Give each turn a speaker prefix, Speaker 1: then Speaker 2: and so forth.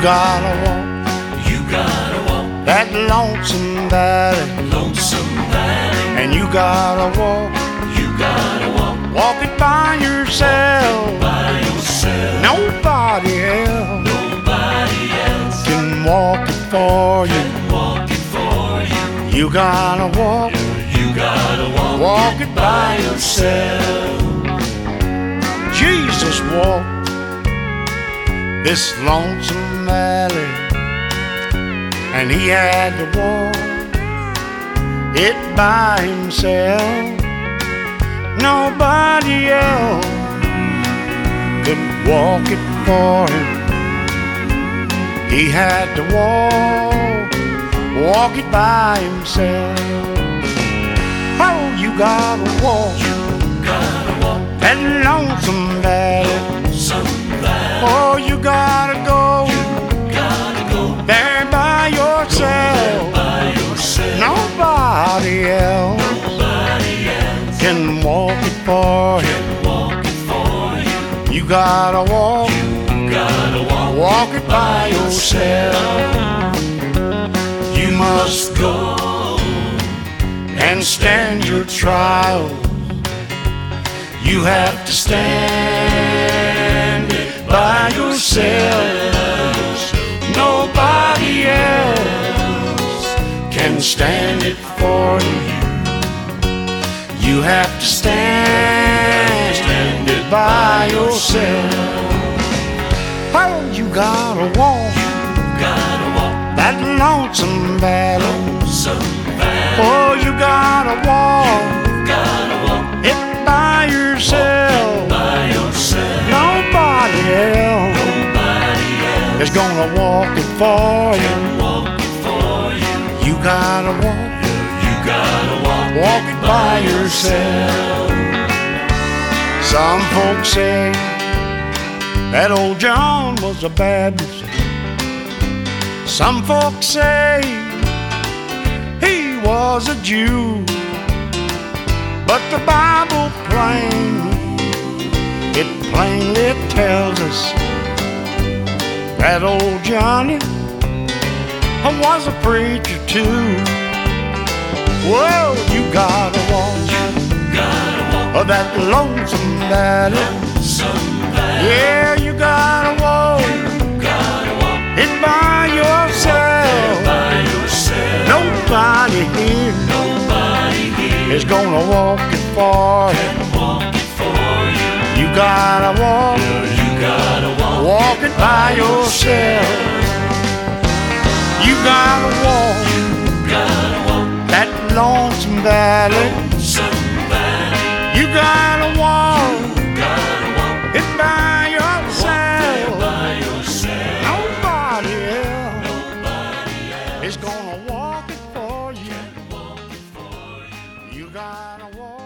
Speaker 1: gotta walk
Speaker 2: You gotta walk
Speaker 1: that lonesome valley,
Speaker 2: lonesome valley.
Speaker 1: and you gotta walk
Speaker 2: You gotta walk
Speaker 1: it by yourself.
Speaker 2: by yourself.
Speaker 1: Nobody else
Speaker 2: Nobody else
Speaker 1: can walk it for you.
Speaker 2: can walk it for you.
Speaker 1: You gotta walk
Speaker 2: You gotta walk
Speaker 1: it by
Speaker 2: yourself.
Speaker 1: Jesus walked this lonesome valley, and he had to walk it by himself. Nobody else could walk it for him. He had to walk it by himself. Oh, you gotta walk
Speaker 2: You gotta walk
Speaker 1: that lonesome valley.
Speaker 2: some valley.
Speaker 1: Oh, you gotta go
Speaker 2: Gotta go
Speaker 1: there by yourself.
Speaker 2: by yourself.
Speaker 1: Nobody else
Speaker 2: Nobody else
Speaker 1: can walk it for you.
Speaker 2: can walk it for you.
Speaker 1: You gotta walk
Speaker 2: Gotta
Speaker 1: walk it by yourself. You must go and stand your trial. You have to stand it by yourself. Nobody else can stand it for you. You have to stand it by yourself. Oh, you gotta walk
Speaker 2: Gotta walk
Speaker 1: that lonesome valley.
Speaker 2: some valley.
Speaker 1: Oh, you gotta walk
Speaker 2: Gotta walk
Speaker 1: it by yourself.
Speaker 2: by yourself.
Speaker 1: Nobody else
Speaker 2: Nobody else
Speaker 1: is gonna walk it for you.
Speaker 2: can walk it for you.
Speaker 1: You gotta
Speaker 2: You gotta
Speaker 1: walk it by yourself. Some folks say that old John was a Baptist. Some folks say he was a Jew. But the Bible plainly tells us that old Johnny was a preacher too. Whoa, you gotta walk
Speaker 2: Gotta walk
Speaker 1: that lonesome valley.
Speaker 2: some valley.
Speaker 1: Yeah, you gotta walk
Speaker 2: Gotta walk
Speaker 1: it by yourself.
Speaker 2: by yourself.
Speaker 1: Nobody here
Speaker 2: Nobody here
Speaker 1: is gonna walk it for you.
Speaker 2: can walk it for you.
Speaker 1: You gotta
Speaker 2: You gotta
Speaker 1: walk it by yourself. You gotta walk that lonesome valley.
Speaker 2: some valley.
Speaker 1: You gotta walk
Speaker 2: Gotta walk
Speaker 1: it by yourself.
Speaker 2: by yourself.
Speaker 1: Nobody else
Speaker 2: Nobody else
Speaker 1: is gonna walk it for you.
Speaker 2: walk it for you.
Speaker 1: You gotta walk